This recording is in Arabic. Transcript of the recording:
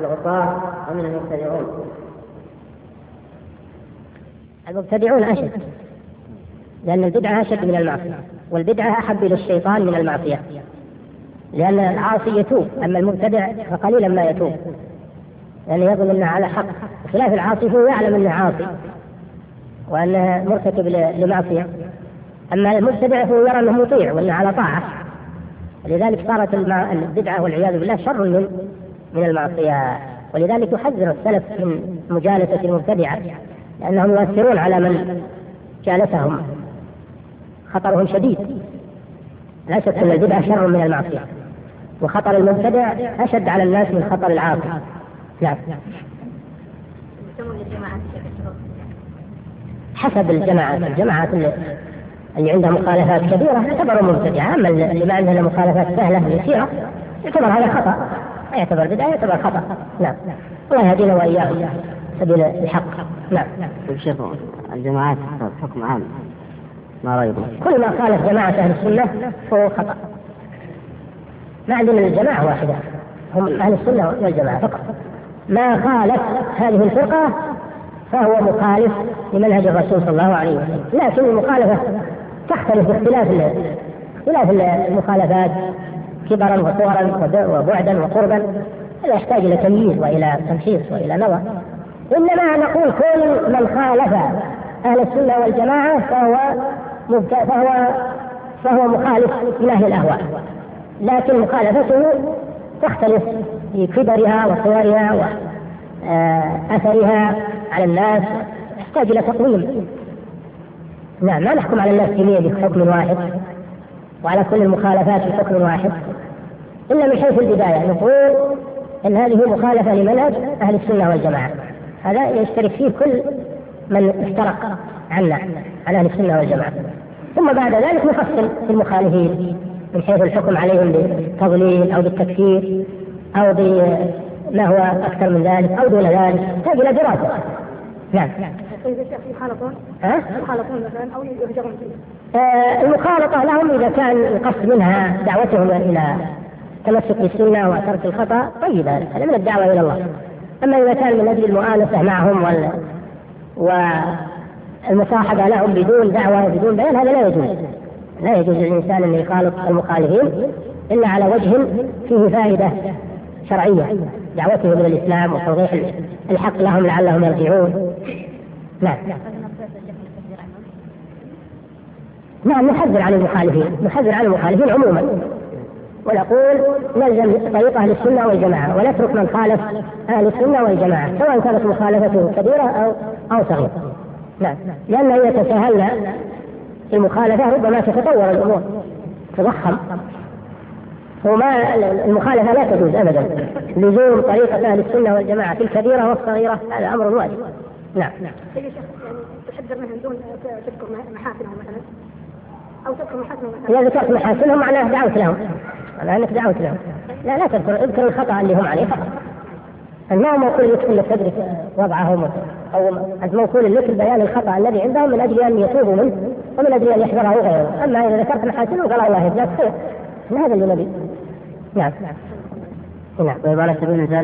العصاة ومن المبتدعون. المبتدعون أشد، لأن البدعة أشد من المعصية، والبدعة أحب إلى الشيطان من المعصية، لأن العاصي يتوب، أما المبتدع فقليلا ما يتوب، لأنه يظن أنه على حق، بخلاف العاصي هو يعلم أنه عاصي وأنه مرتكب لمعصية، أما المبتدع هو يرى أنه مطيع وأنه على طاعة، لذلك صارت البدعة والعياذ بالله شر من المعصية. ولذلك يحذر السلف من مجالسة المبتدعة، لأنهم يؤثرون على من جالسهم، خطرهم شديد. لا شك أن البدعة شر من المعصية، وخطر المبتدع أشد على الناس من خطر العاصي. نعم. حسب الجماعات اللي عندها مخالفات كبيرة يعتبر مبتدعة، أما اللي ما عندها مخالفات سهلة يسيرة يعتبر هذا خطأ، لا يعتبر بدعة، يعتبر خطأ. نعم. الله يهدينا وإياهم سبيل الحق. نعم. الشيخ الجماعات حكم عام، ما رأيكم؟ كل ما خالف جماعة أهل السنة فهو خطأ. ما عندنا الجماعة واحدة، هم أهل السنة والجماعة فقط. ما خالف هذه الفرقة فهو مخالف لمنهج الرسول صلى الله عليه وسلم، لكن المخالفة تختلف باختلاف المخالفات كبرا وصغرا وبعدا وقربا، لا يحتاج إلى تمييز وإلى تمحيص وإلى نظر. إنما نقول كل من خالف أهل السنة والجماعة فهو مخالف لأهل الأهواء، لكن مخالفته تختلف في كبرها وصورها وأثرها على الناس، يحتاج إلى تقويم. نعم. لا نحكم على الناس جميعا بحكم واحد وعلى كل المخالفات بحكم واحد، إلا من حيث البداية نقول إن هذه مخالفة لمنهج أهل السنة والجماعة، هذا يشترك فيه كل من افترق عنا عن أهل السنة والجماعة. ثم بعد ذلك نفصل في المخالفين من حيث الحكم عليهم بالتضليل أو بالتكفير أو بما هو أكثر من ذلك أو دون ذلك، يحتاج إلى دراسة. نعم. يخالطون مثلا أو يهجرون فيه. المخالطة لهم إذا كان القصد منها دعوتهم إلى تمسك بالسنة وترك الخطأ، طيب هذا من الدعوة إلى الله. أما إذا كان من أجل المؤانسة معهم والمصاحبة لهم بدون دعوة بدون بيان، هذا لا يجوز للإنسان أن يخالط المخالفين إلا على وجه فيه فائدة شرعية، دعوتهم إلى الإسلام وتوضيح الحق لهم لعلهم يرجعون. نعم. نعم. نحذر عن المخالفين عموما، ونقول نلزم طريق أهل السنة والجماعة ونترك من خالف أهل السنة والجماعة سواء كانت مخالفته كبيرة أو صغيرة. نعم. لأنه إذا تساهلنا في المخالفة ربما تتطور الأمور تضخم، وما المخالفة لا تجوز أبدا. لزوم طريقة أهل السنة والجماعة في الكبيرة والصغيرة هذا أمر واجب. نعم. يعني تحذر منهم دون تذكر محاسنهم مثلا، أو تذكر محاسنهم مثلا. إذا ذكرت محاسنهم معناه دعوت لهم، أنك دعوت لهم. لا اذكر الخطأ اللي هم عليه فقط. ما موكول لك إلا تدرك وضعهم، أو أنت موكول لك بيان الخطأ الذي عندهم من أجل أن يتوبوا منه ومن أجل أن يحذره غيره. أما إذا ذكرت محاسنهم قال الله يهديك خير، هذا اللي نبي. نعم. نعم.